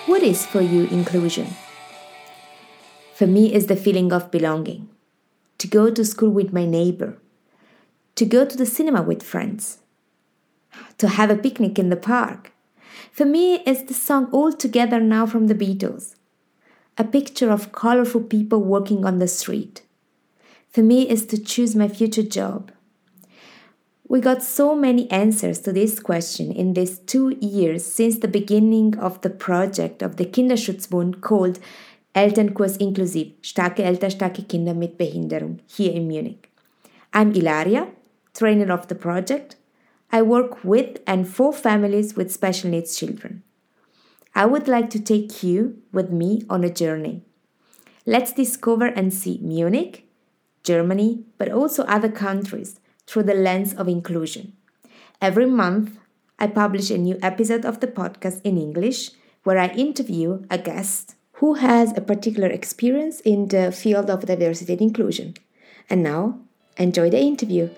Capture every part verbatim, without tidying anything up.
What is for you inclusion? For me, it's the feeling of belonging. To go to school with my neighbor. To go to the cinema with friends. To have a picnic in the park. For me, it's the song All Together Now from the Beatles. A picture of colorful people walking on the street. For me, it's to choose my future job. We got so many answers to this question in these two years since the beginning of the project of the Kinderschutzbund called Elternkurs Inklusiv, starke Eltern, starke Kinder mit Behinderung, here in Munich. I'm Ilaria, trainer of the project. I work with and for families with special needs children. I would like to take you with me on a journey. Let's discover and see Munich, Germany, but also other countries through the lens of inclusion. Every month, I publish a new episode of the podcast in English where I interview a guest who has a particular experience in the field of diversity and inclusion. And now, enjoy the interview.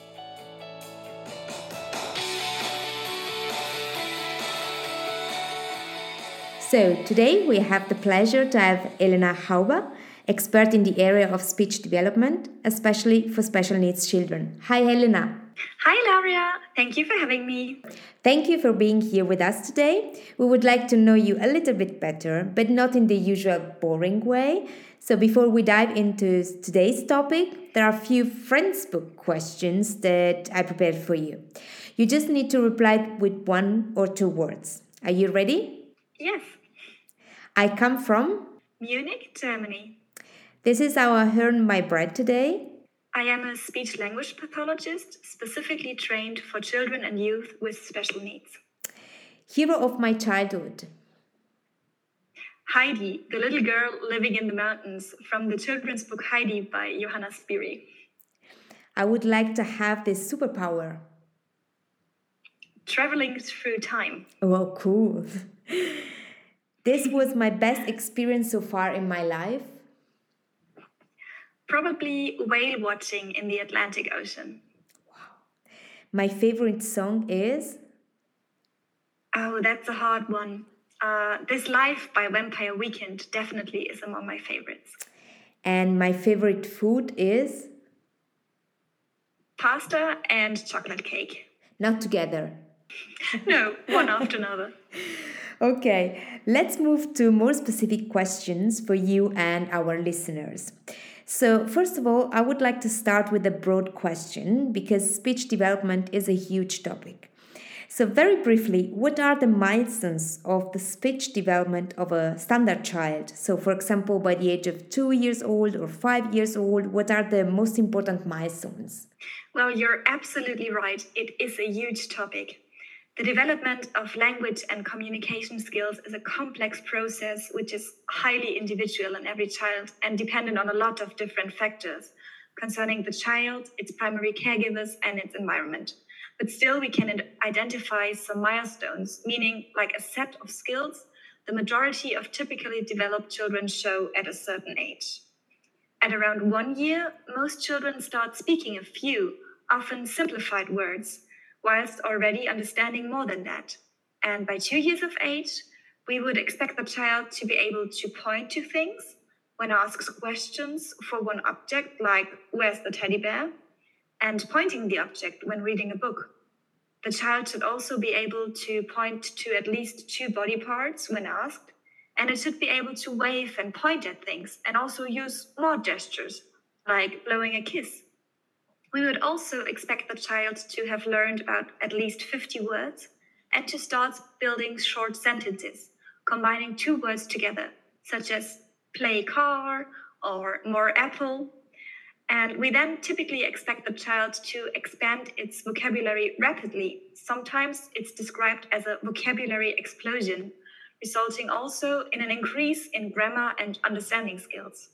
So, today we have the pleasure to have Elena Hauber, expert in the area of speech development, especially for special needs children. Hi, Helena. Hi, Laura. Thank you for having me. Thank you for being here with us today. We would like to know you a little bit better, but not in the usual boring way. So before we dive into today's topic, there are a few Friendsbook questions that I prepared for you. You just need to reply with one or two words. Are you ready? Yes. I come from Munich, Germany. This is how I earn my bread today. I am a speech-language pathologist, specifically trained for children and youth with special needs. Hero of my childhood. Heidi, the little girl living in the mountains, from the children's book Heidi by Johanna Spyri. I would like to have this superpower. Traveling through time. Oh, cool. This was my best experience so far in my life. Probably whale watching in the Atlantic Ocean. Wow. My favorite song is? Oh, that's a hard one. Uh, This Life by Vampire Weekend definitely is among my favorites. And my favorite food is? Pasta and chocolate cake. Not together. No, one after another. Okay, let's move to more specific questions for you and our listeners. So, first of all, I would like to start with a broad question because speech development is a huge topic. So, very briefly, what are the milestones of the speech development of a standard child? So, for example, by the age of two years old or five years old, what are the most important milestones? Well, you're absolutely right. It is a huge topic. The development of language and communication skills is a complex process which is highly individual in every child and dependent on a lot of different factors concerning the child, its primary caregivers, and its environment. But still, we can identify some milestones, meaning like a set of skills the majority of typically developed children show at a certain age. At around one year, most children start speaking a few, often simplified words, whilst already understanding more than that. And by two years of age, we would expect the child to be able to point to things when asked questions for one object, like, where's the teddy bear? And pointing the object when reading a book. The child should also be able to point to at least two body parts when asked, and it should be able to wave and point at things and also use more gestures, like blowing a kiss. We would also expect the child to have learned about at least fifty words and to start building short sentences, combining two words together, such as play car or more apple. And we then typically expect the child to expand its vocabulary rapidly. Sometimes it's described as a vocabulary explosion, resulting also in an increase in grammar and understanding skills.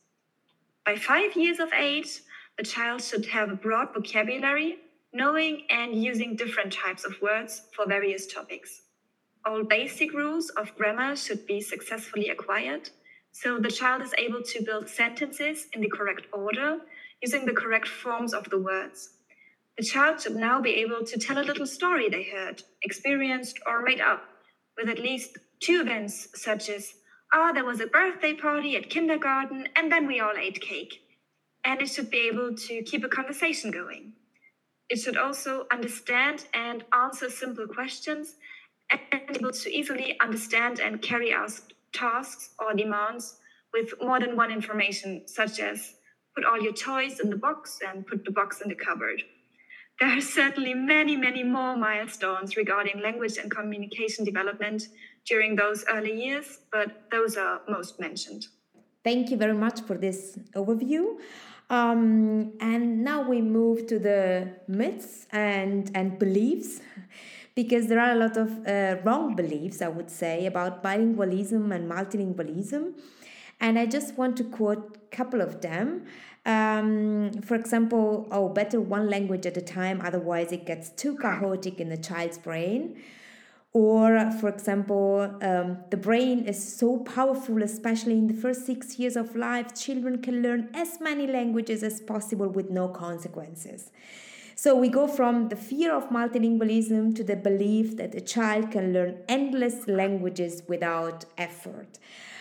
By five years of age, the child should have a broad vocabulary, knowing and using different types of words for various topics. All basic rules of grammar should be successfully acquired, so the child is able to build sentences in the correct order, using the correct forms of the words. The child should now be able to tell a little story they heard, experienced, or made up, with at least to events such as, ah, there was a birthday party at kindergarten and then we all ate cake. And it should be able to keep a conversation going. It should also understand and answer simple questions and be able to easily understand and carry out tasks or demands with more than one information, such as put all your toys in the box and put the box in the cupboard. There are certainly many, many more milestones regarding language and communication development during those early years, but those are most mentioned. Thank you very much for this overview. Um, and now we move to the myths and, and beliefs, because there are a lot of uh, wrong beliefs, I would say, about bilingualism and multilingualism. And I just want to quote a couple of them. Um, for example, oh, better one language at a time, otherwise it gets too chaotic in the child's brain. Or, for example, um, the brain is so powerful, especially in the first six years of life, children can learn as many languages as possible with no consequences. So we go from the fear of multilingualism to the belief that a child can learn endless languages without effort.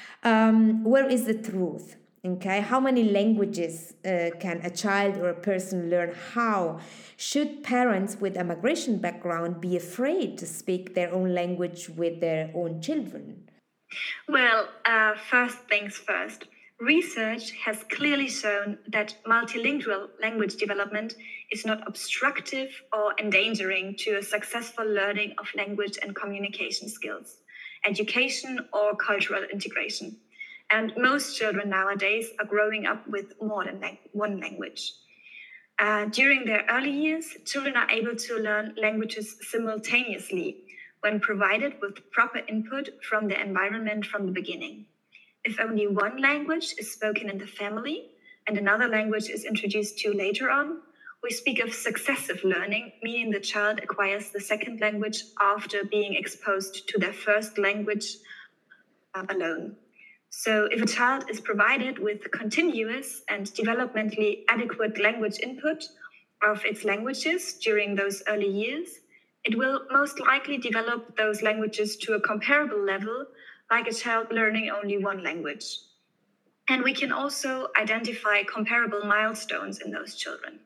Um, where is the truth? Okay, how many languages uh, can a child or a person learn? How should parents with a migration background be afraid to speak their own language with their own children? Well, uh, first things first. Research has clearly shown that multilingual language development is not obstructive or endangering to a successful learning of language and communication skills, education, or cultural integration. And most children nowadays are growing up with more than lang- one language. Uh, during their early years, children are able to learn languages simultaneously when provided with proper input from the environment from the beginning. If only one language is spoken in the family and another language is introduced to later on, we speak of successive learning, meaning the child acquires the second language after being exposed to their first language uh, alone. So if a child is provided with continuous and developmentally adequate language input of its languages during those early years, it will most likely develop those languages to a comparable level like a child learning only one language. And we can also identify comparable milestones in those children.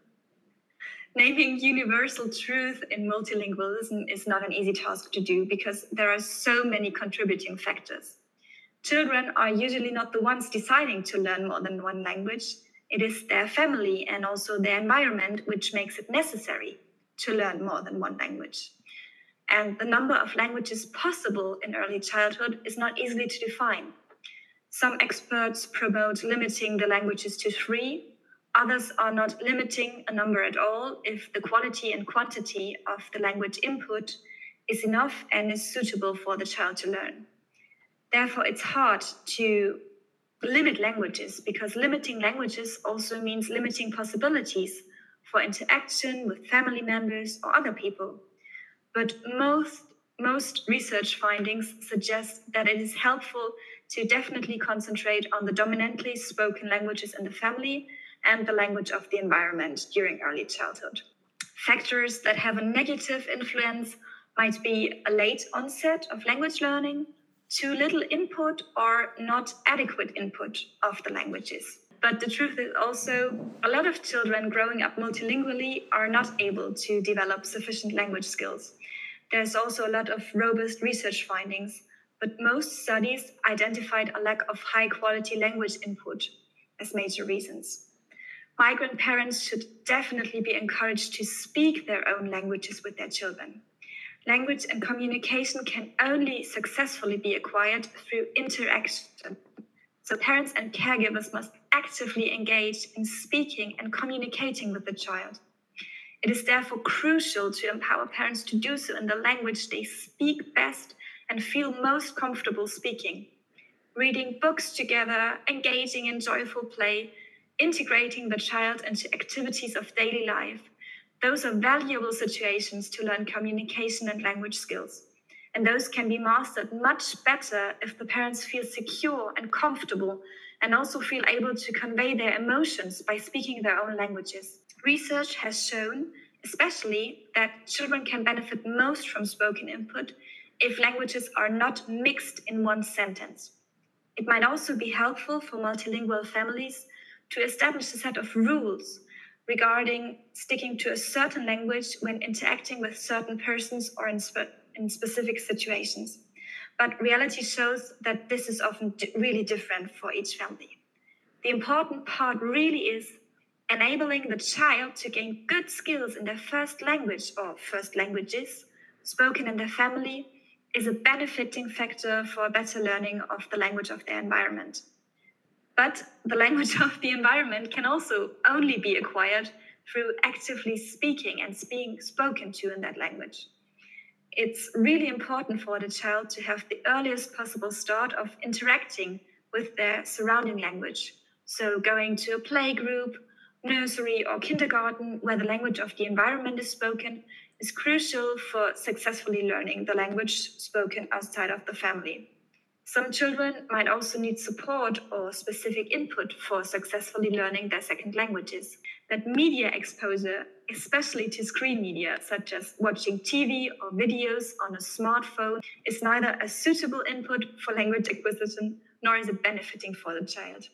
Naming universal truth in multilingualism is not an easy task to do because there are so many contributing factors. Children are usually not the ones deciding to learn more than one language. It is their family and also their environment which makes it necessary to learn more than one language. And the number of languages possible in early childhood is not easily to define. Some experts promote limiting the languages to three. Others are not limiting a number at all if the quality and quantity of the language input is enough and is suitable for the child to learn. Therefore, it's hard to limit languages because limiting languages also means limiting possibilities for interaction with family members or other people. But most, most research findings suggest that it is helpful to definitely concentrate on the dominantly spoken languages in the family and the language of the environment during early childhood. Factors that have a negative influence might be a late onset of language learning, too little input or not adequate input of the languages. But the truth is also a lot of children growing up multilingually are not able to develop sufficient language skills. There's also a lot of robust research findings, but most studies identified a lack of high quality language input as major reasons. Migrant parents should definitely be encouraged to speak their own languages with their children. Language and communication can only successfully be acquired through interaction. So parents and caregivers must actively engage in speaking and communicating with the child. It is therefore crucial to empower parents to do so in the language they speak best and feel most comfortable speaking. Reading books together, engaging in joyful play, integrating the child into activities of daily life. Those are valuable situations to learn communication and language skills. And those can be mastered much better if the parents feel secure and comfortable and also feel able to convey their emotions by speaking their own languages. Research has shown, especially, that children can benefit most from spoken input if languages are not mixed in one sentence. It might also be helpful for multilingual families to establish a set of rules regarding sticking to a certain language when interacting with certain persons or in, spe- in specific situations. But reality shows that this is often di- really different for each family. The important part really is enabling the child to gain good skills in their first language or first languages spoken in their family is a benefiting factor for better learning of the language of their environment. But the language of the environment can also only be acquired through actively speaking and being spoken to in that language. It's really important for the child to have the earliest possible start of interacting with their surrounding language. So going to a play group, nursery or kindergarten where the language of the environment is spoken is crucial for successfully learning the language spoken outside of the family. Some children might also need support or specific input for successfully learning their second languages. That media exposure, especially to screen media, such as watching T V or videos on a smartphone, is neither a suitable input for language acquisition nor is it benefiting for the child.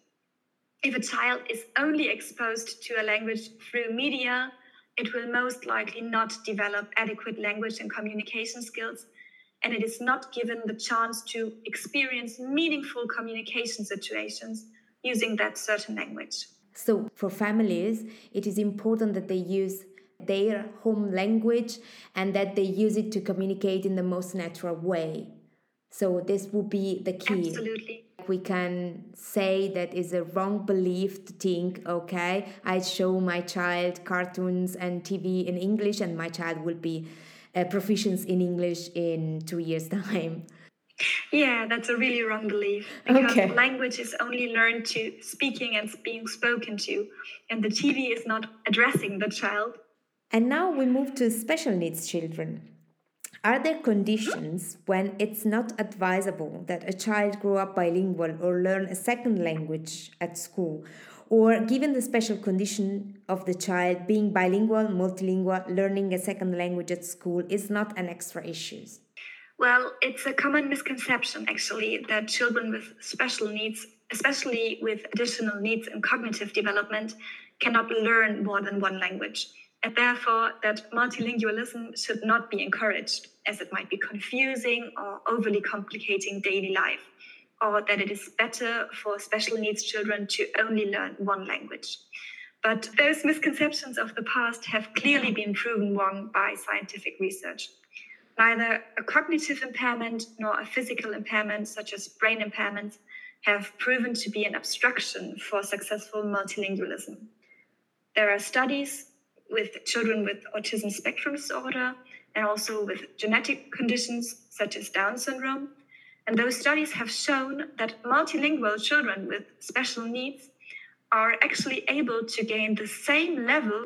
If a child is only exposed to a language through media, it will most likely not develop adequate language and communication skills, and it is not given the chance to experience meaningful communication situations using that certain language. So, for families, it is important that they use their home language and that they use it to communicate in the most natural way. So, this would be the key. Absolutely. We can say that is a wrong belief to think, okay, I show my child cartoons and T V in English and my child will be uh, proficient in English in two years' time. Yeah, that's a really wrong belief, because Okay. language is only learned to speaking and being spoken to, and the T V is not addressing the child. And now we move to special needs children. Are there conditions when it's not advisable that a child grow up bilingual or learn a second language at school? Or given the special condition of the child being bilingual, multilingual, learning a second language at school is not an extra issue? Well, it's a common misconception, actually, that children with special needs, especially with additional needs in cognitive development, cannot learn more than one language. And therefore, that multilingualism should not be encouraged, as it might be confusing or overly complicating daily life, or that it is better for special needs children to only learn one language. But those misconceptions of the past have clearly been proven wrong by scientific research. Neither a cognitive impairment nor a physical impairment, such as brain impairments, have proven to be an obstruction for successful multilingualism. There are studies with children with autism spectrum disorder and also with genetic conditions such as Down syndrome. And those studies have shown that multilingual children with special needs are actually able to gain the same level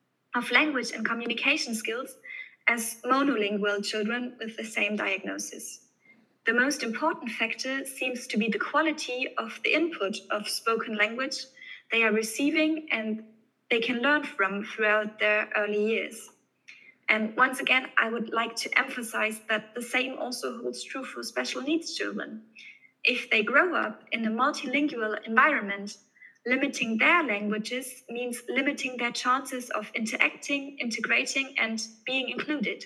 of language and communication skills as monolingual children with the same diagnosis. The most important factor seems to be the quality of the input of spoken language they are receiving and they can learn from throughout their early years. And once again, I would like to emphasize that the same also holds true for special needs children. If they grow up in a multilingual environment, limiting their languages means limiting their chances of interacting, integrating, and being included.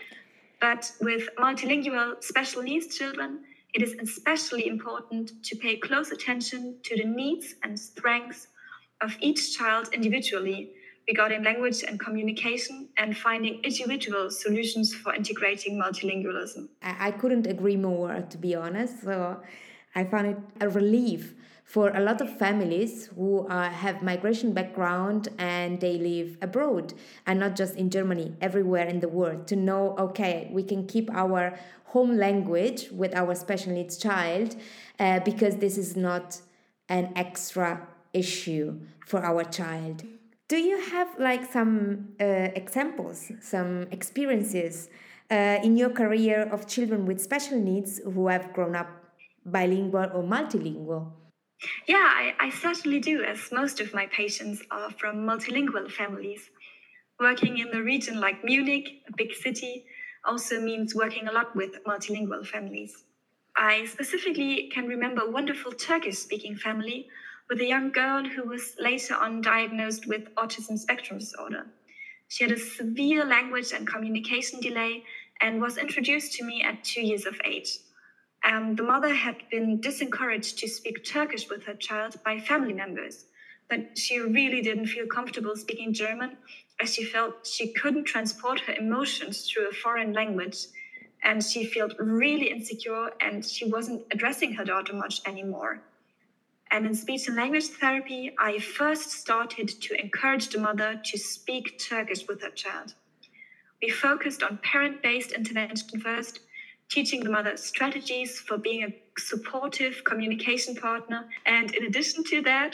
But with multilingual special needs children, it is especially important to pay close attention to the needs and strengths of each child individually regarding language and communication and finding individual solutions for integrating multilingualism. I, I couldn't agree more, to be honest. So I found it a relief for a lot of families who uh, have migration background and they live abroad and not just in Germany, everywhere in the world, to know, okay, we can keep our home language with our special needs child uh, because this is not an extra issue for our child. Do you have like some uh, examples, some experiences uh, in your career of children with special needs who have grown up bilingual or multilingual? Yeah, I, I certainly do, as most of my patients are from multilingual families. Working in the region like Munich, a big city, also means working a lot with multilingual families. I specifically can remember a wonderful Turkish-speaking family with a young girl who was later on diagnosed with autism spectrum disorder. She had a severe language and communication delay and was introduced to me at two years of age. Um, the mother had been disencouraged to speak Turkish with her child by family members, but she really didn't feel comfortable speaking German as she felt she couldn't transport her emotions through a foreign language, and she felt really insecure and she wasn't addressing her daughter much anymore. And in speech and language therapy, I first started to encourage the mother to speak Turkish with her child. We focused on parent-based intervention first, teaching the mother strategies for being a supportive communication partner. And in addition to that,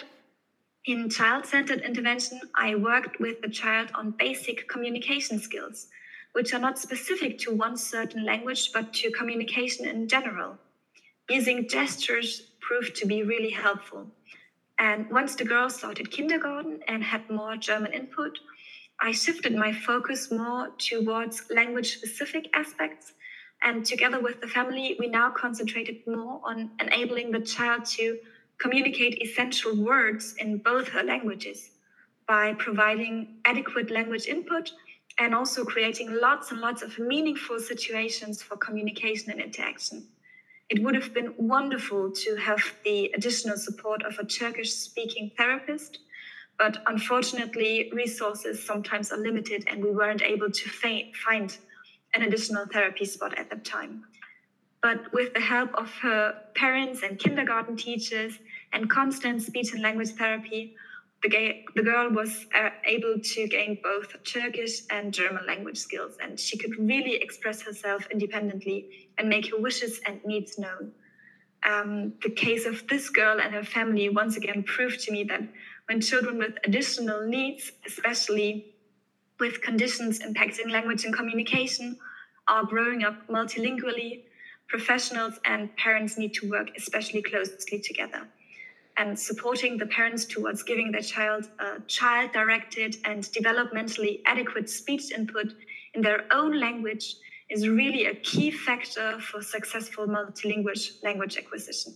in child-centered intervention, I worked with the child on basic communication skills, which are not specific to one certain language, but to communication in general. Using gestures proved to be really helpful. And once the girl started kindergarten and had more German input, I shifted my focus more towards language-specific aspects. And together with the family, we now concentrated more on enabling the child to communicate essential words in both her languages by providing adequate language input and also creating lots and lots of meaningful situations for communication and interaction. It would have been wonderful to have the additional support of a Turkish-speaking therapist, but unfortunately, resources sometimes are limited and we weren't able to fa- find an additional therapy spot at that time. But with the help of her parents and kindergarten teachers and constant speech and language therapy, the, ga- the girl was uh, able to gain both Turkish and German language skills, and she could really express herself independently and make her wishes and needs known. Um, the case of this girl and her family once again proved to me that when children with additional needs, especially with conditions impacting language and communication, are growing up multilingually, professionals and parents need to work especially closely together. And supporting the parents towards giving their child a child-directed and developmentally adequate speech input in their own language is really a key factor for successful multilingual language acquisition.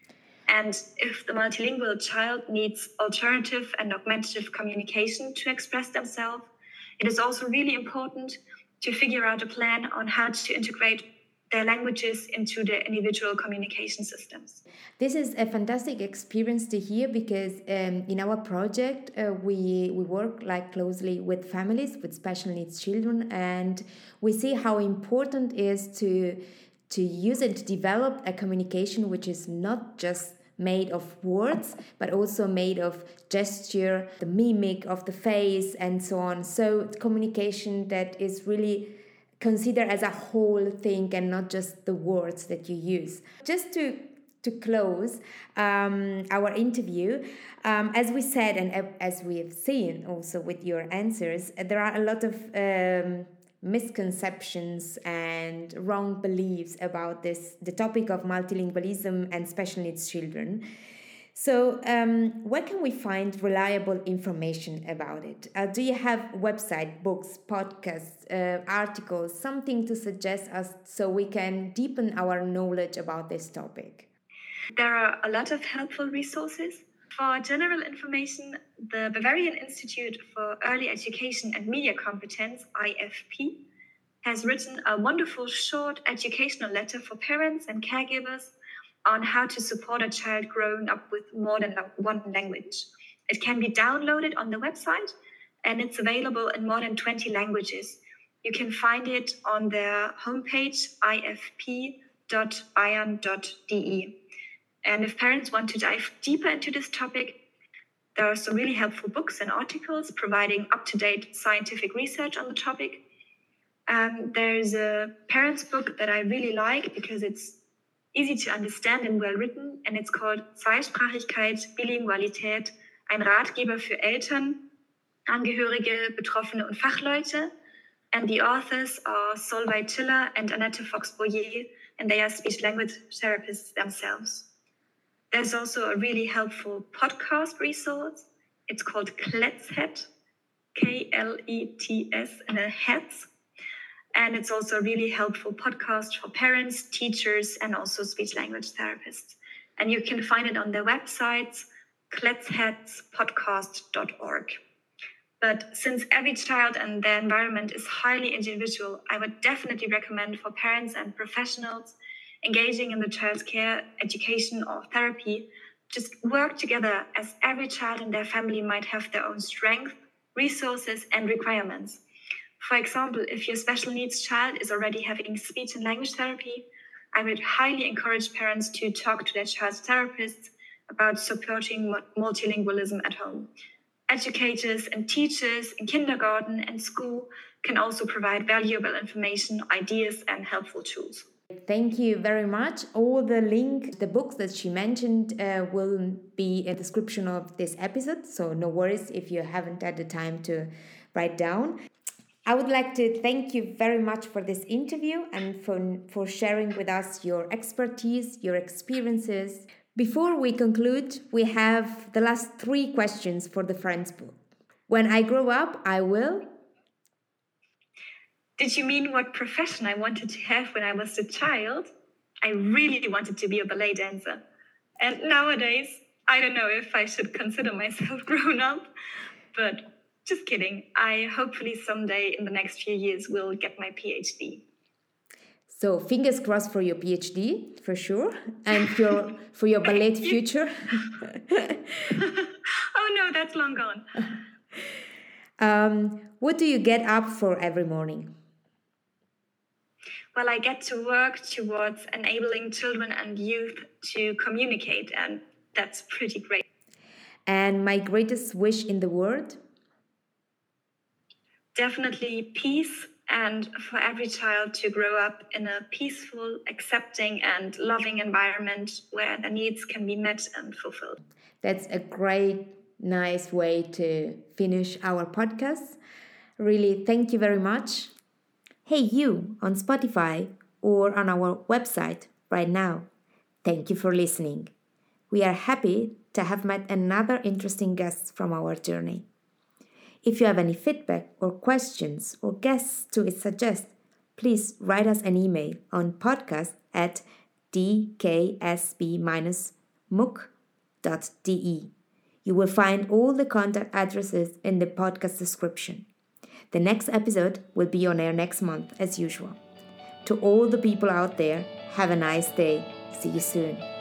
And if the multilingual child needs alternative and augmentative communication to express themselves, it is also really important to figure out a plan on how to integrate their languages into their individual communication systems. This is a fantastic experience to hear because um, in our project uh, we we work like closely with families with special needs children, and we see how important it is to to use and to develop a communication which is not just made of words but also made of gesture, the mimic of the face and so on. So communication that is really considered as a whole thing and not just the words that you use. Just to to close um, our interview, um, as we said and as we have seen also with your answers, there are a lot of um, misconceptions and wrong beliefs about this, the topic of multilingualism and special needs children. So, um, where can we find reliable information about it? Uh, do you have website, books, podcasts, uh, articles, something to suggest us so we can deepen our knowledge about this topic? There are a lot of helpful resources. For general information, the Bavarian Institute for Early Education and Media Competence, I F P, has written a wonderful short educational letter for parents and caregivers on how to support a child growing up with more than one language. It can be downloaded on the website and it's available in more than twenty languages. You can find it on their homepage, I F P dot bayern dot d e. And if parents want to dive deeper into this topic, there are some really helpful books and articles providing up-to-date scientific research on the topic. Um, there's a parents' book that I really like because it's easy to understand and well written, and it's called Zweisprachigkeit, Bilingualität, ein Ratgeber für Eltern, Angehörige, Betroffene und Fachleute. And the authors are Solveig Tiller and Annette Fox-Boyer, and they are speech-language therapists themselves. There's also a really helpful podcast resource. It's called Kletshet, K L E T S, and a Hets. And it's also a really helpful podcast for parents, teachers, and also speech language therapists. And you can find it on their websites, kletsheads podcast dot org. But since every child and their environment is highly individual, I would definitely recommend for parents and professionals engaging in the child's care, education, or therapy, just work together, as every child and their family might have their own strength, resources, and requirements. For example, if your special needs child is already having speech and language therapy, I would highly encourage parents to talk to their child's therapists about supporting multilingualism at home. Educators and teachers in kindergarten and school can also provide valuable information, ideas, and helpful tools. Thank you very much. All the link, the books that she mentioned uh, will be in the description of this episode, so no worries if you haven't had the time to write down. I would like to thank you very much for this interview and for, for sharing with us your expertise, your experiences. Before we conclude, we have the last three questions for the Friends book. When I grow up, I will... Did you mean what profession I wanted to have when I was a child? I really wanted to be a ballet dancer. And nowadays, I don't know if I should consider myself grown up, but just kidding. I hopefully someday in the next few years will get my PhD. So fingers crossed for your PhD, for sure, and for your, for your ballet future. Oh no, that's long gone. Um, what do you get up for every morning? Well, I get to work towards enabling children and youth to communicate, and that's pretty great. And my greatest wish in the world? Definitely peace, and for every child to grow up in a peaceful, accepting, and loving environment where their needs can be met and fulfilled. That's a great, nice way to finish our podcast. Really, thank you very much. Hey, you on Spotify or on our website right now. Thank you for listening. We are happy to have met another interesting guest from our journey. If you have any feedback or questions or guests to suggest, please write us an email on podcast at d k s b dash m o o c dot d e. You will find all the contact addresses in the podcast description. The next episode will be on air next month, as usual. To all the people out there, have a nice day. See you soon.